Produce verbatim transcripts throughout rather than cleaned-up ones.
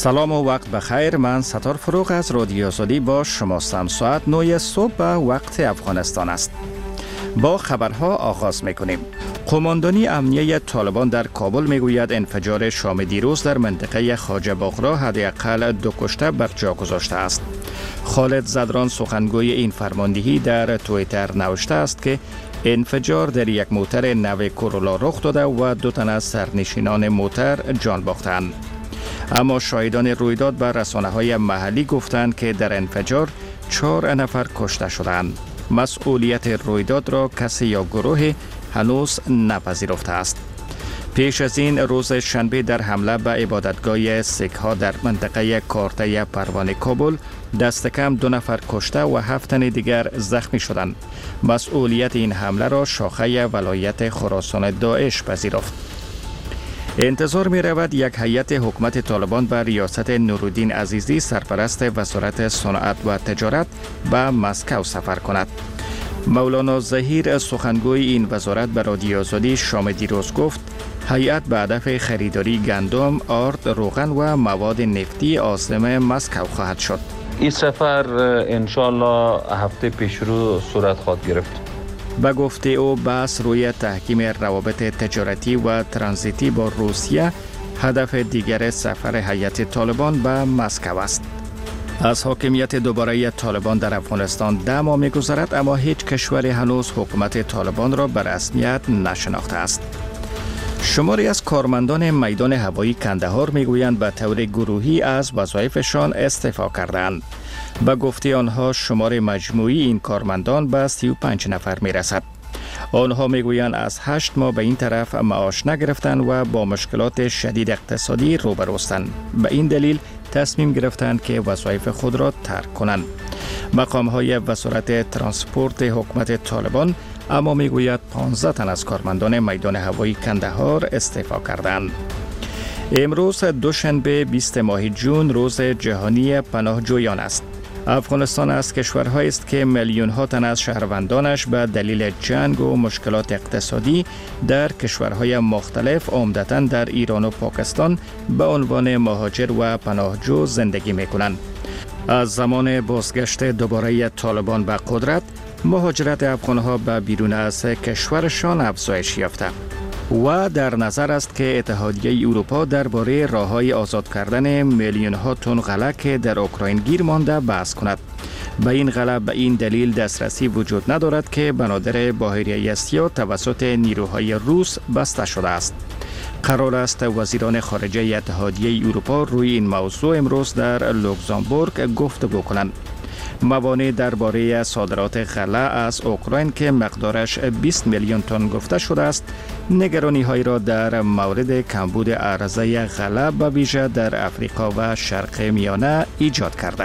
سلام و وقت بخیر. من ستار فروغ از رادیو آزادی با شماستم. ساعت نه صبح به وقت افغانستان است. با خبرها آغاز میکنیم. قماندانی امنیه طالبان در کابل میگوید انفجار شام دیروز در منطقه خواجه باغرا حداقل دو کشته بر جا گذاشته است. خالد زدران سخنگوی این فرماندهی در توییتر نوشته است که انفجار در یک موتر نو کورولا رخ داده و دو تن از سرنشینان موتر جان باختند. اما شاهدان رویداد به رسانه‌های محلی گفتند که در انفجار چهار نفر کشته شدند. مسئولیت رویداد را کسی یا گروه هنوز نپذیرفته است. پیش از این روز شنبه در حمله به عبادتگاه سیک‌ها در منطقه کارته پروانه کابل دست کم دو نفر کشته و هفت تن دیگر زخمی شدند. مسئولیت این حمله را شاخه ولایت خراسان داعش پذیرفت. انتظار می رود یک هیئت حکومت طالبان به ریاست نورالدین عزیزی سرپرست وزارت صنعت و تجارت به مسکو سفر کند. مولانا ظهیر سخنگوی این وزارت به رادیو آزادی شام دیروز گفت هیئت به هدف خریداری گندم، آرد، روغن و مواد نفتی عاصمه مسکو خواهد شد. این سفر انشالله هفته پیشرو صورت خواهد گرفت. به گفته او بحث روی تحکیم روابط تجارتی و ترانزیتی با روسیه هدف دیگر سفر هیئت طالبان به مسکو است. از حاکمیت دوباره طالبان در افغانستان ده ماه می‌گذرد، اما هیچ کشوری هنوز حکومت طالبان را به رسمیت نشناخته است. شماری از کارمندان میدان هوایی کندهار میگویند به طور گروهی از وظایفشان استعفا کردند. به گفته آنها شمار مجموعی این کارمندان به سی و پنج نفر میرسد. آنها میگویند از هشت ماه به این طرف معاش نگرفتند و با مشکلات شدید اقتصادی روبروستند. به این دلیل تصمیم گرفتند که وظایف خود را ترک کنند. مقام‌های وزارت ترانسپورت حکومت طالبان اما میگوید پانزده تن از کارمندان میدان هوایی کندهار استعفا کردند. امروز دوشنبه بیست ماه جون روز جهانی پناهجویان است. افغانستان از کشورهایی است که میلیون ها تن از شهروندانش به دلیل جنگ و مشکلات اقتصادی در کشورهای مختلف عمدتاً در ایران و پاکستان به عنوان مهاجر و پناهجو زندگی می‌کنند. از زمان بازگشت دوباره طالبان به قدرت، مهاجرت افغان‌ها به بیرون از کشورشان افزایش یافته و در نظر است که اتحادیه اروپا درباره راه‌های آزاد کردن میلیون ها تن غله که در اوکراین گیر مانده بحث کند. به این غله به این دلیل دسترسی وجود ندارد که بنادر بحیره اسیا توسط نیروهای روس بسته شده است. قرار است وزیران خارجه اتحادیه اروپا روی این موضوع امروز در لوکزامبورگ گفتگو کنند. موانع درباره صادرات غله از اوکراین که مقدارش بیست میلیون تن گفته شده است، نگرانی های را در مورد کمبود عرضه غله به ویژه در افریقا و شرق میانه ایجاد کرده.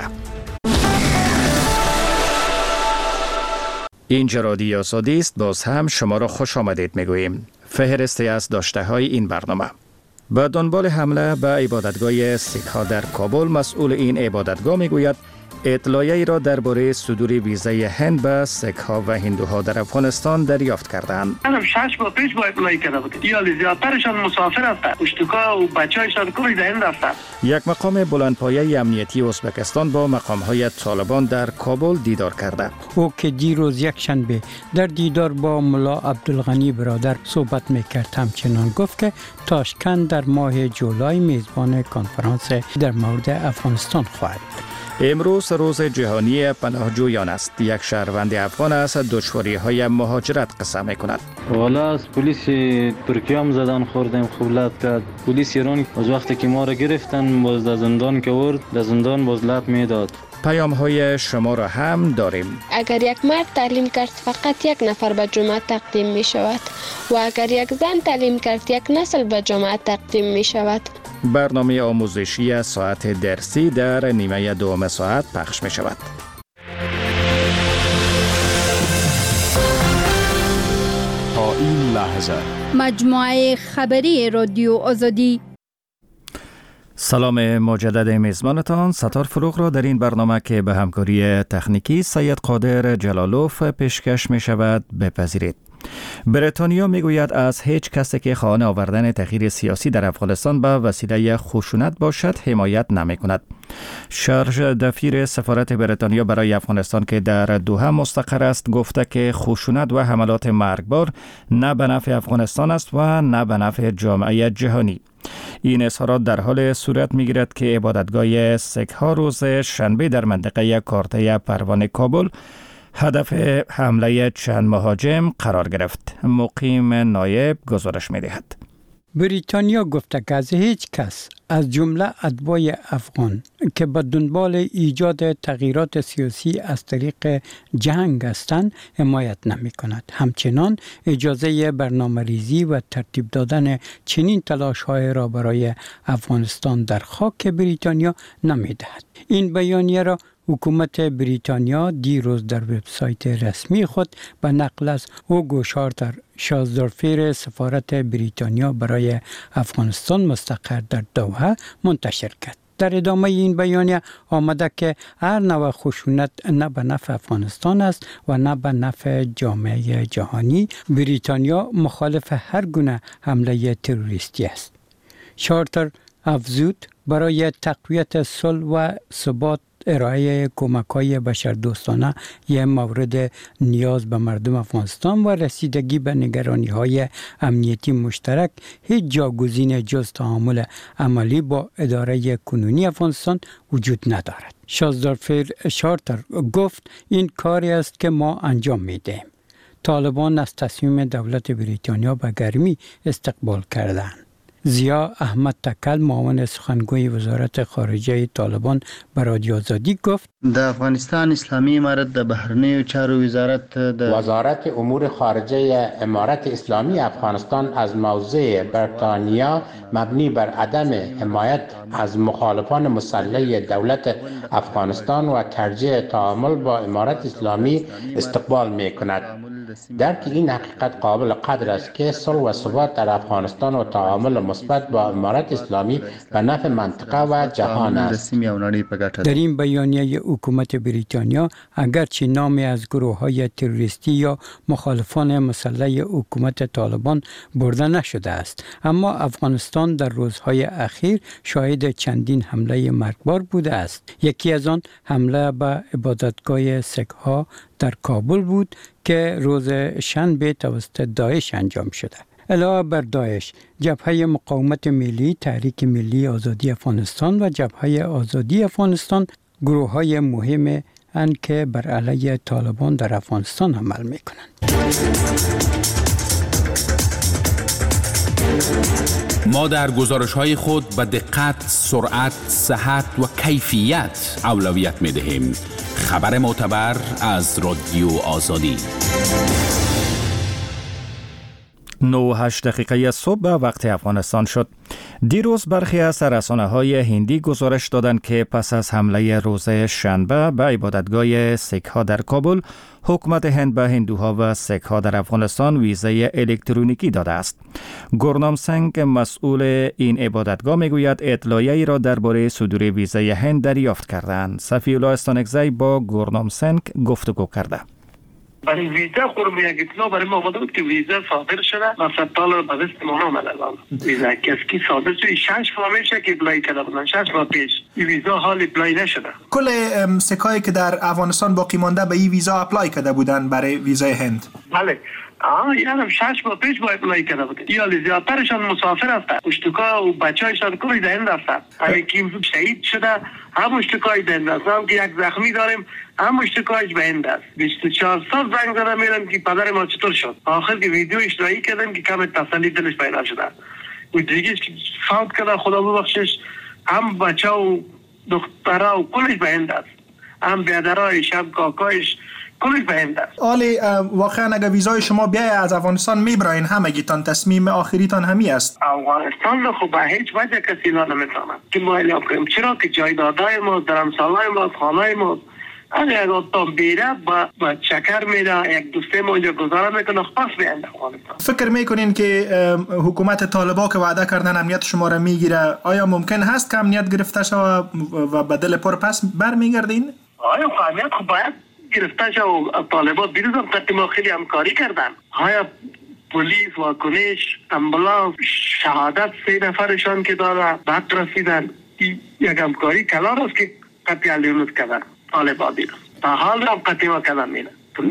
اینجا رادیو آزادی است. باز هم شما را خوش آمدید میگوییم. فهرستی از داشته های این برنامه. به دنبال حمله به عبادتگاه سیک‌ها در کابل، مسئول این عبادتگاه میگوید اطلاعیه‌ای را درباره صدور ویزای هند به سیک‌ها و هندوها در افغانستان دریافت کردند. من شش ماه پیش با اطلاعی کرده بود. یا زیادترشان مسافر هستند. اشتکا و بچه‌هایشان کلی در هند هستند. یک مقام بلندپایه امنیتی ازبکستان با مقام‌های طالبان در کابل دیدار کرده. او که دیروز یک شنبه در دیدار با ملا عبدالغنی برادر صحبت می‌کرد، همچنان گفت که تاشکند در ماه جولای میزبان کنفرانس در مورد افغانستان خواهد. امروز روز جهانی پناهجویان است. یک شهروند افغان از دشواری‌های مهاجرت قصه می‌کند. والا از پلیس ترکیه هم زدن خوردیم، خولت کرد. پلیس ایران از وقتی که ما را گرفتن باز در زندان که ورد، در زندان باز لط میداد. پیام‌های شما را هم داریم. اگر یک مرد تعلیم کرد فقط یک نفر به جامعه تقدیم می شود و اگر یک زن تعلیم کرد یک نسل به جامعه تقدیم می شود. برنامه آموزشی ساعت درسی در نیمه دوم ساعت پخش می شود. تا این لحظه مجموعه خبری رادیو آزادی. سلام مجدد میزبانتان ستار فروغ را در این برنامه که به همکاری تکنیکی سید قادر جلالوف پیشکش می شود بپذیرید. بریتانیا میگوید از هیچ کسی که خواهان آوردن تغییر سیاسی در افغانستان به وسیله خشونت باشد حمایت نمی‌کند. شارژ دفیر سفارت بریتانیا برای افغانستان که در دوحه مستقر است گفته که خشونت و حملات مرگبار نه به نفع افغانستان است و نه به نفع جامعه جهانی. این اظهارات در حال صورت می‌گیرد که عبادتگاه سیک‌ها روز شنبه در منطقه کارته پروان کابل هدف حمله چند مهاجم قرار گرفت. مقیم نایب گزارش می‌دهد. بریتانیا گفته که از هیچ کس از جمله اتباع افغان که به دنبال ایجاد تغییرات سیاسی از طریق جنگ هستند حمایت نمی کند. همچنان اجازه برنامه‌ریزی و ترتیب دادن چنین تلاش‌های را برای افغانستان در خاک بریتانیا نمی دهد. این بیانیه را حکومت بریتانیا دیروز در وبسایت رسمی خود به نقل از هوگو شارتر شازدارفیر سفارت بریتانیا برای افغانستان مستقر در دوحه منتشر کرد. در ادامه این بیانیه آمده که هر نوع خشونت نه به نفع افغانستان است و نه به نفع جامعه جهانی. بریتانیا مخالف هر گونه حمله تروریستی است. شارتر افزود برای تقویت صلح و ثبات ارائه کمک‌های بشردوستانه یک مورد نیاز به مردم افغانستان و رسیدگی به نگرانی‌های امنیتی مشترک هیچ جاگزین جز تعامل عملی با اداره کنونی افغانستان وجود ندارد. شازدارفیر شارتر گفت این کاری است که ما انجام می‌دهیم. طالبان از تصمیم دولت بریتانیا به گرمی استقبال کردند. زیا احمد تکل معاون سخنگوی وزارت خارجه طالبان به رادیو آزادی گفت د افغانستان اسلامی امارت د بهرنیو چارو وزارت د وزارت امور خارجه امارت اسلامی افغانستان از موضع بریتانیا مبنی بر عدم حمایت از مخالفان مسلح دولت افغانستان و ترجیح تعامل با امارت اسلامی استقبال می‌کند. درک این حقیقت قابل قدر است که صلح و ثبات در افغانستان و تعامل مثبت با امارت اسلامی به نفع منطقه و جهان است. در این بیانیه حکومت بریتانیا اگرچه نامی از گروه‌های تروریستی یا مخالفان مسلح حکومت طالبان برده نشده است، اما افغانستان در روزهای اخیر شاهد چندین حمله مرگبار بوده است. یکی از آن حمله به عبادتگاه سیک‌ها در کابل بود که روز شنبه توسط داعش انجام شده. علاوه بر داعش، جبهه مقاومت ملی، تحریک ملی آزادی افغانستان و جبهه آزادی افغانستان گروه‌های مهم اند که بر علیه طالبان در افغانستان عمل می‌کنند. ما در گزارش‌های خود به دقت، سرعت، صحت و کیفیت اولویت می‌دهیم. خبر معتبر از رادیو آزادی. نه و هشت دقیقه صبح به وقت افغانستان شد. دیروز برخی از رسانه‌های هندی گزارش دادند که پس از حمله روز شنبه به عبادتگاه سیک‌ها در کابل، حکومت هند به هندوها و سیک‌ها در افغانستان ویزای الکترونیکی داده است. گورنام سنگ مسئول این عبادتگاه میگوید اطلاعیه‌ای را درباره صدور ویزای هند دریافت کردند. صفی الله استانکزی با گورنام سنگ گفتگو کرده. برای ویزا خورم یک اطلاع برای ما آمده بود که ویزا صادر شده و ستال رو به دست ما آمده الان. ویزا کسی صادر شده شش ماه میشه که اپلای کرده بودن، شش ماه پیش این ویزا حال اپلای نشده. کل سکایی که در افغانستان باقی مانده به این ویزا اپلای کرده بودن برای ویزای هند. بله. آه یعنی شش ماه پیش با اپلای کرده بود. یا زیادترشان مسافر هستند. اشتکا و بچه‌هایشان کلی در هند هستند. اگه کی شهید شده هم اشتکای در هند هستند که یک زخمی داریم هم اشتکایش به هند است. بیست و چهار سال زنگ زدم میرم که پدر ما چطور شد. آخر که ویدیو اشتراکی کردم که کم تسلی دلش پیدا شده. و دیگه فوت کرده خدا ببخشش. هم بچه و دخترها و کلش به هند است. هم بیادرهای شب کاکایش کلش به هند است. آلی واقعا اگر ویزای شما بیای از افغانستان میبراین همگیتان تصمیم آخریتان همی است. افغانستان خب به هیچ وجه کسی لا نمیتونه که ما اعلام کنیم، چرا که جایدادهای ما، درمسالهای ما، خانهای ما اگر اگر تا بیره با چکر میره یک دوسته ما اینجا گذاره میکنه پس بیاین افغانستان. فکر میکنین که حکومت طالبا که وعده کردن امنیت شما را میگیره، آیا ممکن هست که امنیت گرفته شود و بدل پر پس برمیگردین؟ آیا امنیت خب باید گرفته شد و طالبان دیروز هم قد ما خیلی همکاری کردن. های پلیس، واکنش، امبولانس، شهادت سه نفرشان که داره بعد رسیدن. یک همکاری کلان است که قطعی علیونت کردن طالبان دیروز. تا حال هم قطعی ما کردن مینه.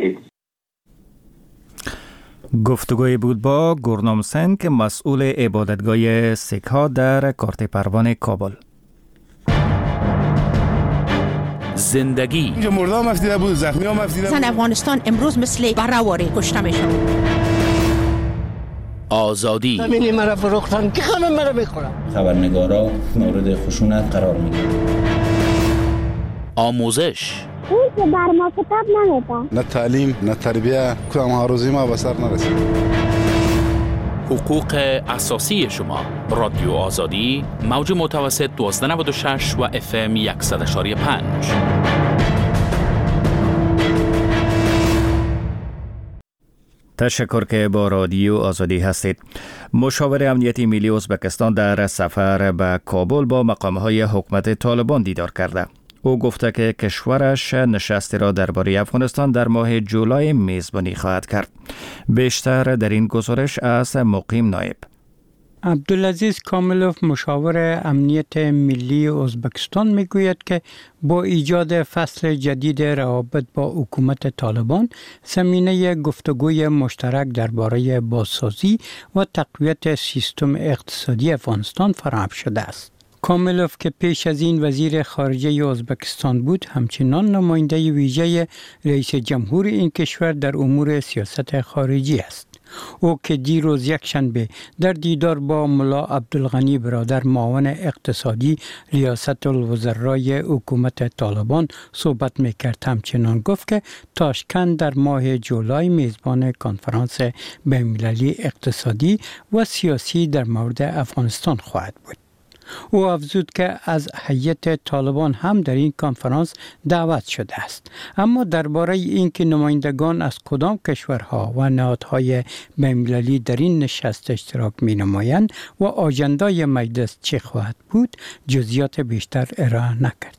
گفتگوی بود با گورنام سن که مسئول عبادتگاه سیک ها در کارت پروان کابل. زندگی اینجا مرده هم افتیده بود، زخمی هم افتیده بود. زن افغانستان امروز مثل برهواری کشته میشن. آزادی همینی مرا فروختن که همه مرا بخورم. خبرنگارا مورد خشونت قرار میگیرن. آموزش اون که بر ما کتاب نمیدن. نه تعلیم نه تربیه کدام ها روزی ما به سر نرسید. حقوق اساسی شما. رادیو آزادی موج متوسط دوازده نود و شش و اف ام صد و پنج. تشکر که با رادیو آزادی هستید. مشاور امنیتی ملی ازبکستان در سفر به کابل با مقامهای حکومت طالبان دیدار کرده. او گفته که کشورش نشستی را درباره افغانستان در ماه جولای میزبانی خواهد کرد. بیشتر در این گزارش از مقیم نایب. عبدالعزیز کاملوف مشاور امنیت ملی ازبکستان میگوید که با ایجاد فصل جدید روابط با حکومت طالبان زمینه گفتگوی مشترک درباره بازسازی و تقویت سیستم اقتصادی افغانستان فراهم شده است. کاملوف که پیش از این وزیر خارجه ازبکستان بود همچنان نماینده ویژه رئیس جمهور این کشور در امور سیاست خارجی است. او که دیروز یک شنبه در دیدار با ملا عبدالغنی برادر معاون اقتصادی ریاست الوزرای حکومت طالبان صحبت میکرد همچنان گفت که تاشکند در ماه جولای میزبان کنفرانس بین‌المللی اقتصادی و سیاسی در مورد افغانستان خواهد بود. او افزود که از هیئت طالبان هم در این کنفرانس دعوت شده است، اما درباره اینکه نمایندگان از کدام کشورها و نهادهای بین‌المللی در این نشست اشتراک می‌نمایند و آژندای مجلس چه خواهد بود جزئیات بیشتر ارائه نکرد.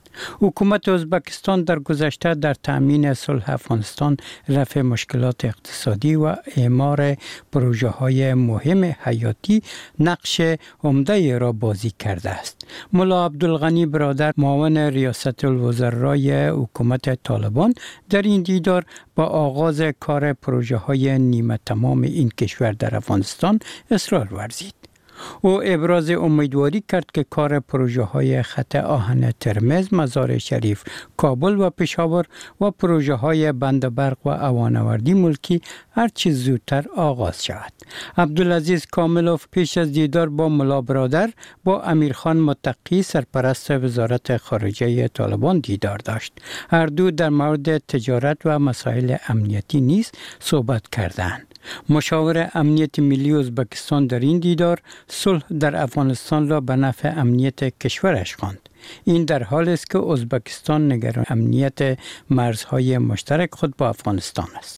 حکومت ازبکستان در گذشته در تأمین صلح افغانستان، رفع مشکلات اقتصادی و اعمار پروژه های مهم حیاتی نقش عمده را بازی کرده است. ملا عبدالغنی برادر معاون ریاست الوزرای حکومت طالبان در این دیدار با آغاز کار پروژه های نیمه تمام این کشور در افغانستان اصرار ورزید. او ابراز امیدواری کرد که کار پروژه های خط آهن ترمز، مزار شریف، کابل و پشاور و پروژه های بند برق و اوانوردی ملکی هرچه زودتر آغاز شود. عبدالعزیز کاملوف پیش از دیدار با ملا برادر با امیرخان متقی سرپرست وزارت خارجه طالبان دیدار داشت. هر دو در مورد تجارت و مسائل امنیتی نیز صحبت کردند. مشاور امنیت ملی ازبکستان در این دیدار صلح در افغانستان را به نفع امنیت کشورش خواند. این در حالی است که ازبکستان نگران امنیت مرزهای مشترک خود با افغانستان است.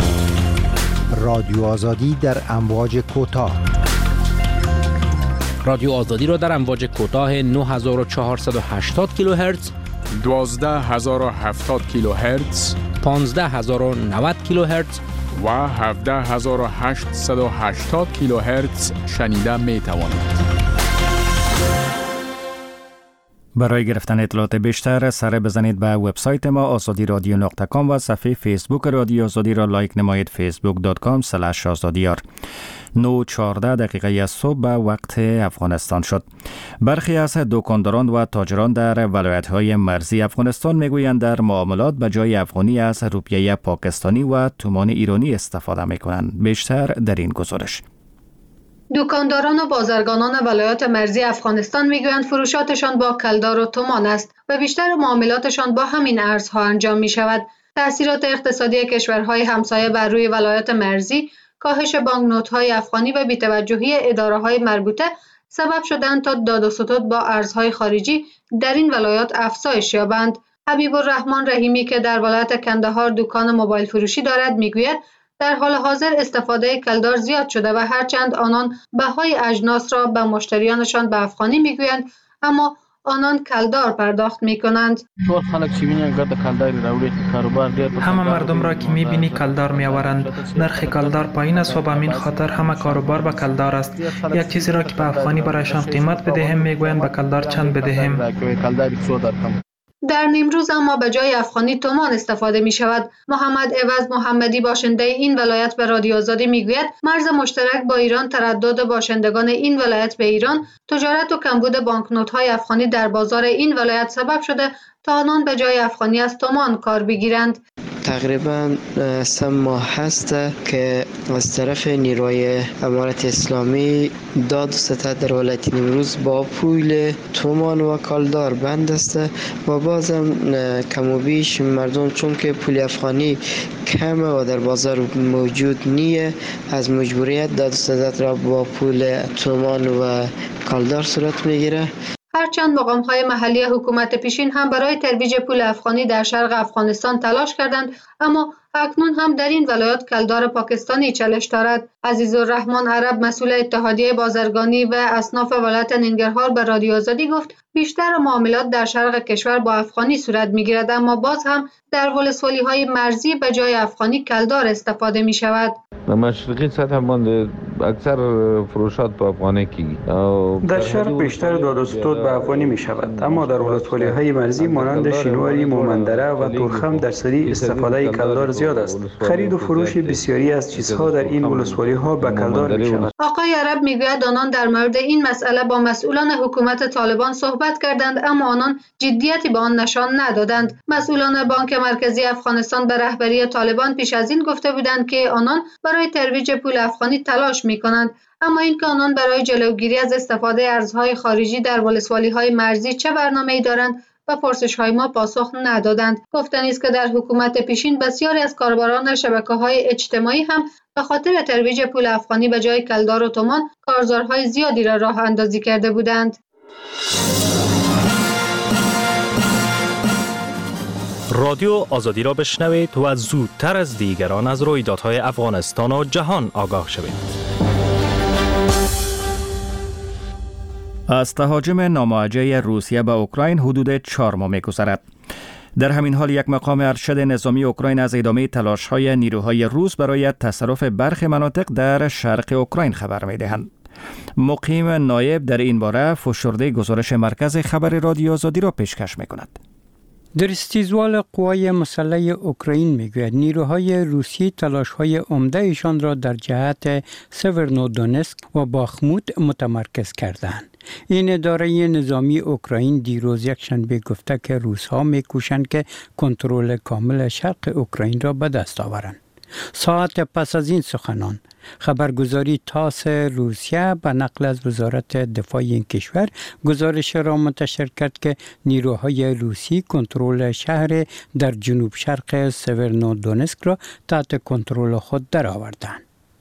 رادیو آزادی در امواج کوتاه. رادیو آزادی را در امواج کوتاه نه هزار و چهارصد و هشتاد کیلوهرتز، دوازده هزار و هفتاد کیلوهرتز، پانزده هزار و نود کیلوهرتز و هفده هزار و هشتصد و هشتاد کیلوهرتز شنیده می توانید. برای گرفتن اطلاعات بیشتر سر بزنید به وبسایت ما آزادی رادیو نقطه کام و صفحه فیسبوک رادیو آزادی را لایک نمایید فیسبوک دات کام اسلش آزادیار. نه و چهارده دقیقه از صبح به وقت افغانستان شد. برخی از دکانداران و تاجران در ولایت‌های مرزی افغانستان میگویند در معاملات به جای افغانی از روپیه پاکستانی و تومان ایرانی استفاده میکنند. بیشتر در این گزارش. دکانداران و بازرگانان ولایات مرزی افغانستان میگویند فروشاتشان با کلدار و تومان است و بیشتر معاملاتشان با همین ارزها انجام می شود. تأثیرات اقتصادی کشورهای همسایه بر روی ولایات مرزی، کاهش بانکنوت‌های افغانی و بی‌توجهی اداره‌های مربوطه سبب شدند تا داد و ستد با ارزهای خارجی در این ولایات افزایش یابند. حبیب الرحمن رحیمی که در ولایت کندهار دکان موبایل فروشی دارد میگوید در حال حاضر استفاده کلدار زیاد شده و هرچند آنان بهای اجناس را به مشتریانشان به افغانی میگویند، اما آنان کلدار پرداخت می کنند. همه مردم را که می بینی کلدار می آورند. نرخ کلدار پایین است و به همین خاطر همه کاروبار به کلدار است. یک چیزی را که به افغانی برایشان قیمت بدهیم می گویند به کلدار چند بدهیم. در نیمروز اما به جای افغانی تومان استفاده می شود. محمد عوض محمدی باشنده این ولایت به رادیو آزادی می گوید مرز مشترک با ایران، تردد باشندگان این ولایت به ایران، تجارت و کمبود بانکنوت های افغانی در بازار این ولایت سبب شده تا آنان به جای افغانی از تومان کار بگیرند. تقریبا سه ماه هست که از طرف نیروی امارت اسلامی داد و ستد در ولایت نیمروز با پول تومان و کالدار بند است و بازم کم و بیش مردم چون که پول افغانی کمه و در بازار موجود نیه از مجبوریت داد و ستد را با پول تومان و کالدار صورت میگیره. هرچند مقام‌های محلی حکومت پیشین هم برای ترویج پول افغانی در شرق افغانستان تلاش کردند، اما اکنون هم در این ولایت کلدار پاکستانی چالش دارد. عزیزالرحمن عرب مسئول اتحادیه بازرگانی و اصناف ولایت ننگرهار به رادیو آزادی گفت بیشتر معاملات در شرق کشور با افغانی صورت می‌گیرد، اما باز هم در ولسوالی‌های مرزی به جای افغانی کلدار استفاده می‌شود. در مشرقی سطح مانده اکثر فروشات با افغانی کی در شرق بیشتر داد و ستد به افغانی می شود، اما در ولسوالی‌های مرزی مانند شینواری، مومندره و تورخم در سری استفاده کلدار زیاد است. خرید و فروش بسیاری از چیزها در این ولسوالی‌ها به کلدار می شود. آقای عرب میگوید آنان در مورد این مسئله با مسئولان حکومت طالبان صحبت کردند، اما آنان جدیتی به آن نشان ندادند. مسئولان بانک مرکزی افغانستان به رهبری طالبان پیش از این گفته بودند که آنان برای ترویج پول افغانی تلاش می کنند، اما اینکه آنان برای جلوگیری از استفاده ارزهای خارجی در ولسوالی‌های مرزی چه برنامه‌ای دارند و پرسش‌های ما پاسخ ندادند. گفتنی است که در حکومت پیشین بسیاری از کاربران شبکه‌های اجتماعی هم به خاطر ترویج پول افغانی به جای کلدار و تومان کارزارهای زیادی را راه اندازی کرده بودند. رادیو آزادی را بشنوید و زودتر از دیگران از رویدادهای افغانستان و جهان آگاه شوید. از تهاجم ناموجه روسیه به اوکراین حدود چهار ماه می‌گذرد. در همین حال یک مقام ارشد نظامی اوکراین از ادامه تلاش‌های نیروهای روس برای تصرف برخی مناطق در شرق اوکراین خبر می‌دهند. مقیم نایب در این باره فشرده گزارش مرکز خبر رادیو آزادی را پیشکش می‌کند. در استیزوال قوای مسلح اوکراین میگوید نیروهای روسی تلاش‌های عمده‌شان را در جهت سورنودونسک و باخموت متمرکز کردند. این اداره نظامی اوکراین دیروز یکشنبه گفته که روس‌ها می‌کوشند که کنترل کامل شرق اوکراین را به دست آورند. ساعت پس از این سخنان خبرگزاری تاس روسیه به نقل از وزارت دفاع این کشور گزارش را منتشر کرد که نیروهای روسی کنترل شهر در جنوب شرق سورنودونسک را تحت کنترل خود درآوردند.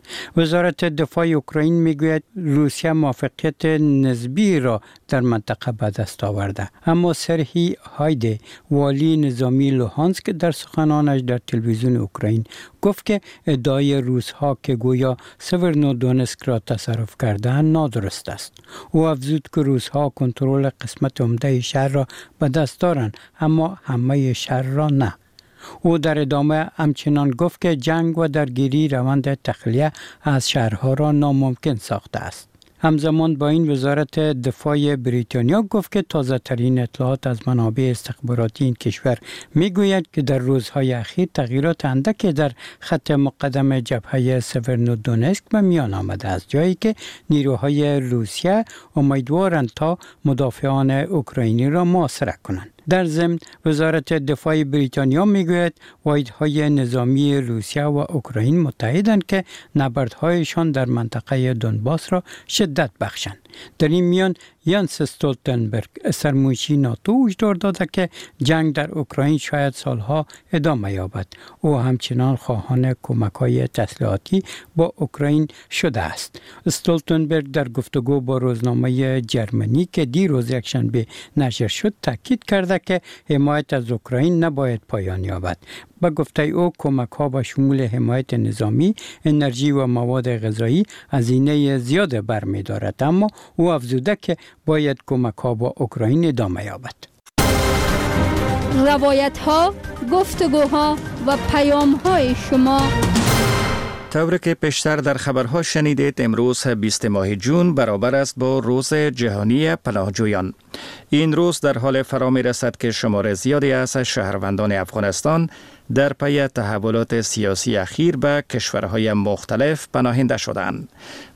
وزارت دفاع اوکراین میگوید روسیه موفقیت نسبی را در منطقه به دست آورده، اما سرهی هایده والی نظامی لوهانسک در سخنانش در تلویزیون اوکراین گفت که ادعای روس‌ها که گویا سورنودونسک را تصرف کردند نادرست است. او افزود که روس‌ها کنترل قسمت عمده شهر را به دست دارند، اما همه شهر را نه. او در ادامه همچنان گفت که جنگ و درگیری روند تخلیه از شهرها را ناممکن ساخته است. همزمان با این وزارت دفاع بریتانیا گفت که تازه ترین اطلاعات از منابع استخباراتی این کشور میگوید که در روزهای اخیر تغییرات اندکی در خط مقدم جبهه سورنودونسک به میان آمده است، جایی که نیروهای روسیه امیدوارند تا مدافعان اوکراینی را محاصره کنند. در ضمن وزارت دفاع بریتانیا میگوید واحدهای نظامی روسیه و اوکراین متحدند که نبردهایشان در منطقه دونباس را شدت بخشند. در این میان یانس استولتنبرگ سرمایشی ناتو هشدار داده که جنگ در اوکراین شاید سالها ادامه یابد. او همچنان خواهان کمک‌های تسلیحاتی با اوکراین شده است. استولتنبرگ در گفتگو با روزنامه جرمنی که دیروز یکشنبه نشر شد تاکید کرده که حمایت از اوکراین نباید پایان یابد، به گفته او کمک ها به شمول حمایت نظامی، انرژی و مواد غذایی هزینه زیاد برمی دارد، اما او افزوده که باید کمک ها با اوکراین ادامه یابد. روایت ها، گفتگوها و پیام های شما. طوری که پیشتر در خبرها شنیدید، امروز بیست ماه جون برابر است با روز جهانی پناهجویان. این روز در حال فرا می رسد که شمار زیادی از شهروندان افغانستان در پی تحولات سیاسی اخیر به کشورهای مختلف پناهنده شدند.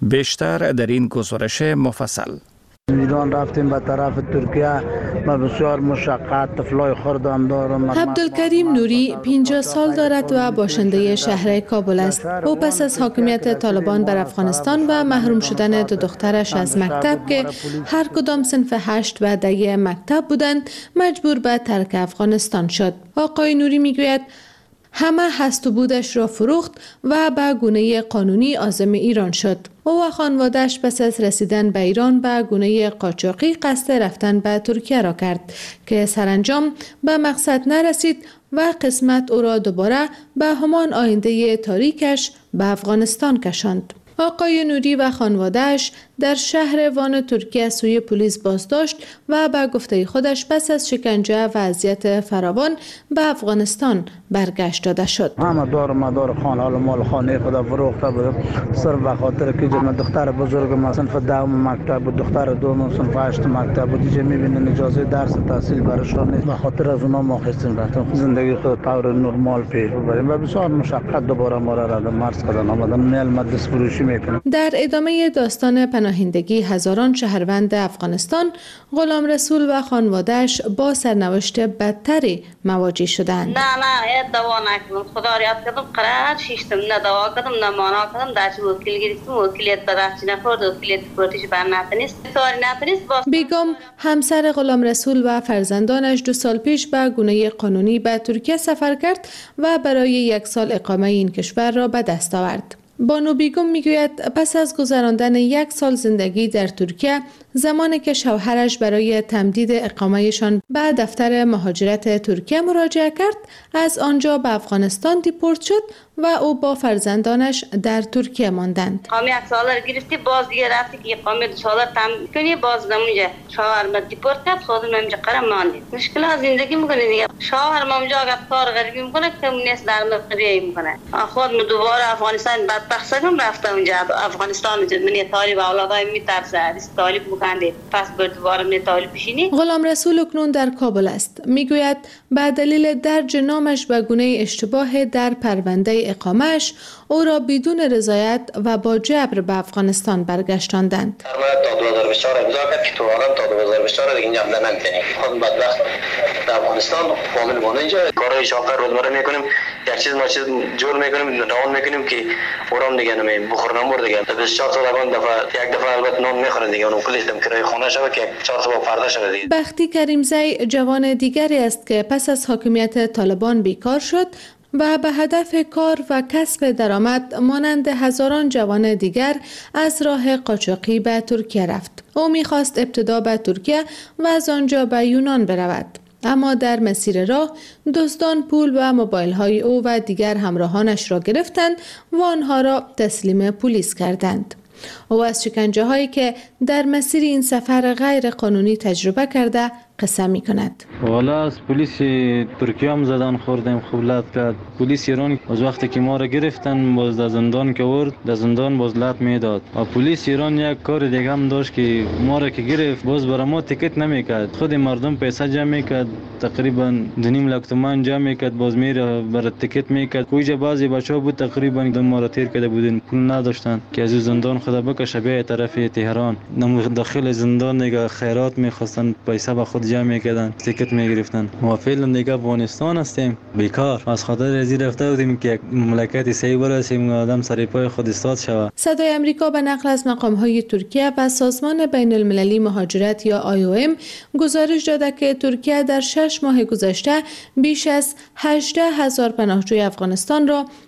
بیشتر در این گزارش مفصل. ایران رفتیم به طرف ترکیه و بسیار مشقت، طفلای خردم دارم. عبدالکریم نوری پنجاه سال دارد و باشنده شهر کابل است. او پس از حاکمیت طالبان بر افغانستان و محروم شدن دو دخترش از مکتب که هر کدام صنف هشت و ده مکتب بودند، مجبور به ترک افغانستان شد. آقای نوری میگوید همه هست و بودش را فروخت و به گونه قانونی عازم ایران شد. او و خانواده‌اش پس از رسیدن به ایران به گونه قاچاقی قصد رفتن به ترکیه را کرد که سرانجام به مقصد نرسید و قسمت او را دوباره به همان آینده تاریکش به افغانستان کشاند. آقای نوری و خانواده‌اش در شهر وان ترکیه سوی پلیس بازداشت و به گفته خودش پس از شکنجه و اذیت فراوان به افغانستان برگشت داده شد. همه دار مدار خان حال مال خانه خدا فروخته بود، صرف به خاطر که جمع دختر بزرگ ما صنف دهم مکتب بود، دختر دوم صنف هشت مکتب بود، دیگه می‌بینن اجازه درس تحصیل براشون نیست. به خاطر از اونها ما خواستیم رفتیم زندگی خود طور نرمال پیش ببریم و بسیار مشقت دوباره ما را رد مرز کردن. آمدن میل مدرس فروشی میکنن. در ادامه داستان پناهندگی هزاران شهروند افغانستان، غلام رسول و خانواده‌اش با سرنوشت بدتری مواجه شدند. نه نه دوا نکردم، خدا را یاد کردم، قرار شیشتم، نه دوا کردم نه مانا کردم، داشت وکیل گرفتم، وکیلیت بدرچی نخورد، وکیلیت پروتیش برناتنیست سواری ناتنیست. بیگم همسر غلام رسول و فرزندانش دو سال پیش به گونه قانونی به ترکیه سفر کرد و برای یک سال اقامه این کشور را به دست آورد. بانو بیگم میگوید پس از گذراندن یک سال زندگی در ترکیه، زمانی که شوهرش برای تمدید اقامهشان به دفتر مهاجرت ترکیه مراجعه کرد، از آنجا به افغانستان دیپورت شد و او با فرزندانش در ترکیه ماندند. اقامه یک سال گرفتی، باز دیگه رفتی که اقامه دو سال تمدید کنی، باز نمونجا شوهر ما دیپورت کرد، خودم همینجا قرار ماندیم. مشکل از زندگی میکنه دیگه. شوهر ما اونجا اگر کار غریبی میکنه که نیست در مقریه میکنه. خودم دوباره افغانستان بدبخت شدم، رفتم اونجا افغانستان من طالب اولادای میترسه، است طالب مکنده، پس بر دوباره من طالب بشینی. غلام رسول اکنون در کابل است. میگوید به دلیل درج نامش به گونه اشتباه در پرونده اقامه‌اش، او را بدون رضایت و با جبر به افغانستان برگشتاندند. تا دو هزار و بیست و چهار امضا کرد که تو آدم تا دو هزار و بیست و چهار دیگه اینجا عمل نمی‌کنی. خود بدبخت در افغانستان فامیل مونده اینجا کارهای شاقه روزمره میکنیم، یک چیز ما چیز جور میکنیم، نان میکنیم که اورام دیگه نمی بخورنم برد دیگه. بیست و چهار سال اون دفعه یک دفعه البته نان میخورن دیگه، اون کلیش دم کرای خونه شو که چهار تا پرده شده دیگه. بختی کریمزی جوان دیگری است که پس از حاکمیت طالبان بیکار شد و به هدف کار و کسب درآمد مانند هزاران جوان دیگر از راه قاچاقی به ترکیه رفت. او می‌خواست ابتدا به ترکیه و از آنجا به یونان برود، اما در مسیر راه دزدان پول و موبایل‌های او و دیگر همراهانش را گرفتند و آنها را تسلیم پلیس کردند. او از شکنجه هایی که در مسیر این سفر غیر قانونی تجربه کرده قصه می کند. والا از پلیس ترکیه هم زدن خوردیم، خولت کرد. پلیس ایران از وقتی که ما را گرفتن باز در زندان که ورد، در زندان باز لط می داد. و پلیس ایران یک کار دیگه هم داشت که ما را که گرفت باز برای ما تیکت نمی کرد. خود مردم پیسه جمع می کرد، تقریبا دو نیم لک تومان جمع می کرد، باز میره برای تیکت می کرد. کویجا بعضی بچه‌ها بود تقریبا دو ما را تیر کرده بودن، پول نداشتن که از زندان خدا بکشه به طرف تهران. داخل زندان دیگه خیرات می‌خواستن، پیسه به خود جمع می‌کردن، تیکت می‌گرفتن. ما فعلا دیگه افغانستان هستیم، بیکار. از خاطر ازی رفته بودیم که مملکت صحیح برسیم، آدم سر پای خود استاد شود. صدای آمریکا به نقل از مقام‌های ترکیه و سازمان بین‌المللی مهاجرت یا آی او ام گزارش داده که ترکیه در شش ماه گذشته بیش از هجده هزار پناهجوی افغانستان را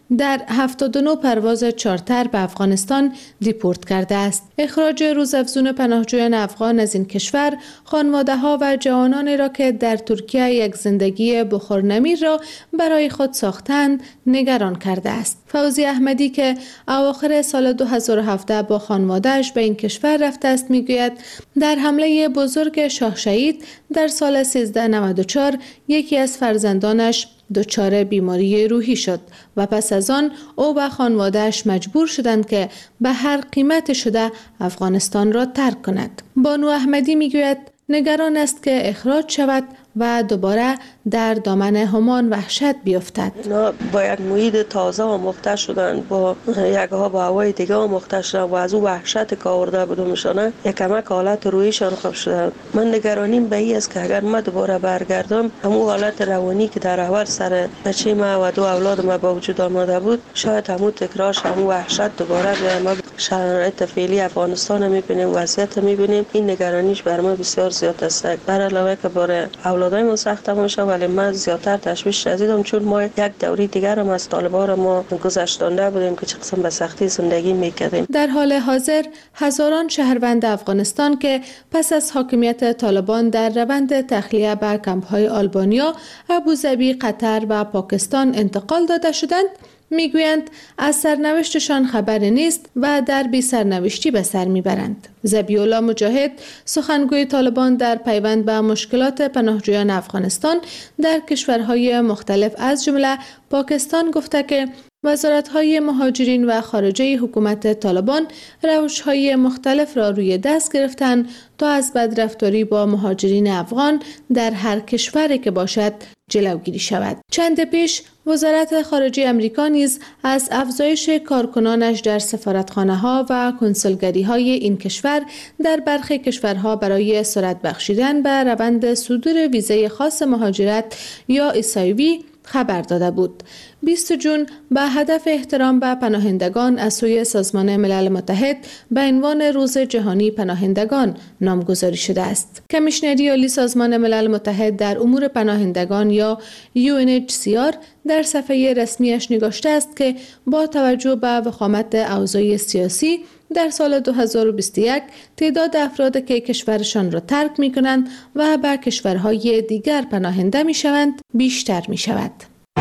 در هفتاد و نه پرواز چارتر به افغانستان دیپورت کرده است. اخراج روزافزون پناهجویان افغان از این کشور خانواده‌ها و جوانانی را که در ترکیه یک زندگی بخورنمیر را برای خود ساختند نگران کرده است. فوزی احمدی که اواخر سال دو هزار و هفده با خانواده‌اش به این کشور رفته است میگوید در حمله بزرگ شاه شهید در سال سیزده نود و چهار یکی از فرزندانش دچار بیماری روحی شد و پس از آن او و خانواده‌اش مجبور شدند که به هر قیمت شده افغانستان را ترک کند. بانو احمدی میگوید نگران است که اخراج شود و دوباره در دامن همان وحشت بیفتد. اینا با یک محیط تازه آموخته شدن، با یک ها با هوای دیگه آموخته شدن و از او وحشت که آورده بودمشانه یک کمک حالت روحیشان خوب شدن. من نگرانیم به این است که اگر من دوباره برگردم همون حالت روانی که در اول سر بچه ما و دو اولاد ما با وجود آمده بود شاید همون تکرارش همون وحشت دوباره بیاید. ما شرایط فعلی افغانستان میبینیم، وضعیت میبینیم، این نگرانیش بر ما بسیار زیاد است. بر علاوه که باره اولادای ما سخت میشه، ولی من زیادتر تشویش دیدم چون ما یک دوره دیگر هم از طالبان ما گذشتنده بودیم که چه قسم به سختی زندگی میکردیم. در حال حاضر هزاران شهروند افغانستان که پس از حاکمیت طالبان در روند تخلیه به کمپ‌های آلبانیا، ابوظبی، قطر و پاکستان انتقال داده شدند میگویند از سرنوشتشان خبری نیست و در بی سرنوشتی به سر میبرند. ذبیح‌الله مجاهد سخنگوی طالبان در پیوند به مشکلات پناهجویان افغانستان در کشورهای مختلف از جمله پاکستان گفته که وزارت‌های مهاجرین و خارجه حکومت طالبان روش‌های مختلف را روی دست گرفتند تا از بدرفتاری با مهاجرین افغان در هر کشوری که باشد جلوگیری شود. چند پیش وزارت خارجه امریکا نیز از افزایش کارکنانش در سفارتخانه‌ها و کنسولگری‌های این کشور در برخی کشورها برای سرعت بخشیدن به روند صدور ویزای خاص مهاجرت یا ایسایوی خبر داده بود. بیست جون به هدف احترام به پناهندگان از سوی سازمان ملل متحد به عنوان روز جهانی پناهندگان نامگذاری شده است. کمیشنری عالی سازمان ملل متحد در امور پناهندگان یا یو ان اچ سی آر در صفحه رسمیش نگاشته است که با توجه به وخامت اوضاع سیاسی در سال دو هزار و بیست و یک تعداد افراد که کشورشان را ترک می کنند و به کشورهای دیگر پناهنده می شوند بیشتر می شود.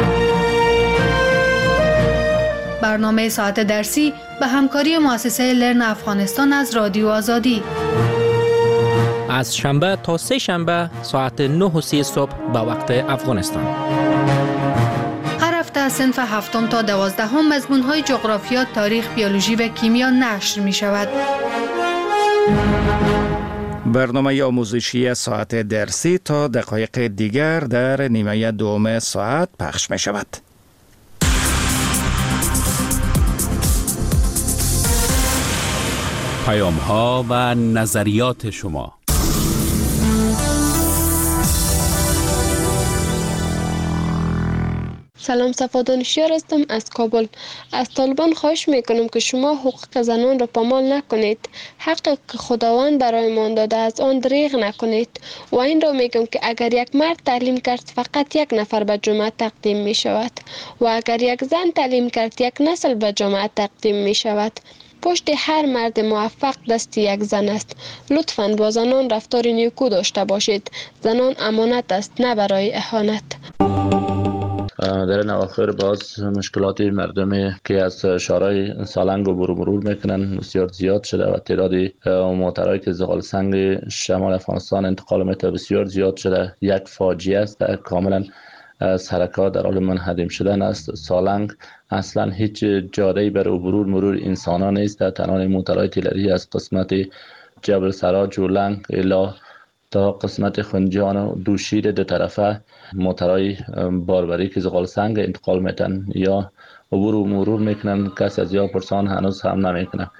برنامه ساعت درسی به همکاری مؤسسه لرن افغانستان از رادیو آزادی از شنبه تا سه شنبه ساعت نه و سی صبح به وقت افغانستان. هر هفته از صنف هفتم تا دوازدهم مضمون‌های جغرافیا، تاریخ، بیولوژی و کیمیا نشر می شود. برنامه آموزشی ساعت درسی تا دقایق دیگر در نیمه دوم ساعت پخش می شود. پیام ها و نظریات شما. سلام، صفا دانشیار هستم از کابل. از طالبان خواهش میکنم که شما حقوق زنان را پامال نکنید. حقی که خداوند برای ما داده از آن دریغ نکنید. و این را میگم که اگر یک مرد تعلیم کرد فقط یک نفر به جامعه تقدیم می شود و اگر یک زن تعلیم کرد یک نسل به جامعه تقدیم می شود. پشت هر مرد موفق دست یک زن است. لطفاً با زنان رفتار نیکو داشته باشید. زنان امانت است، نه برای اهانت. در این اواخر باز مشکلات مردمی که از شارع سالنگ و برو مرور میکنن بسیار زیاد شده و تعداد موترهایی که زغال سنگ شمال افغانستان انتقال میته بسیار زیاد شده. یک فاجعه است، کاملا حرکات در حال منهدم شدن است. سالنگ اصلا هیچ جاده‌ای برای عبور مرور انسانان نیست. تنها موترهای تیلری از قسمت جبل سراج و لنگ الا تا قسمت خنجان و دوشیر دو طرفه موترهای باربری که زغال سنگ انتقال میتن یا عبور و مرور میکنن. کسی از یا پرسان هنوز هم نمیکنه.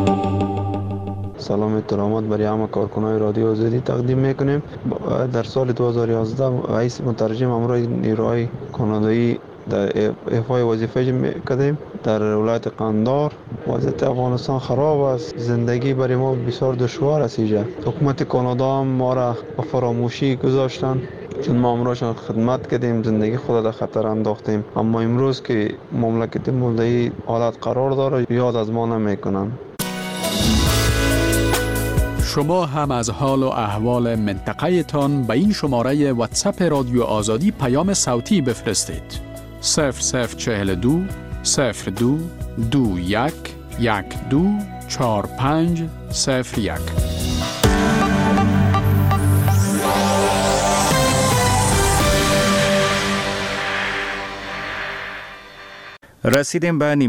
سلام احترامات برای همه کارکنان رادیو آزادی تقدیم میکنیم. در سال دو هزار و یازده رئیس مترجم امروی نیروهای کانادایی در ایفای وظیفه کردیم در ولایت قندار. وضعیت افغانستان خراب است، زندگی برای ما بسیار دشوار است. اینجا حکومت کانادا هم ما را به فراموشی گذاشتن. چون ما امروزشان خدمت کردیم، زندگی خود را خطر انداختیم، اما امروز که مملکت مولدهی حالت قرار داره یاد از ما نمیکنن. شما هم از حال و احوال منطقه تان به این شماره واتساپ رادیو آزادی پیام صوتی بفرستید. صفر صفر چهل دو صفر دو دو یک یک دو چهار پنج صفر یک. رسیدیم به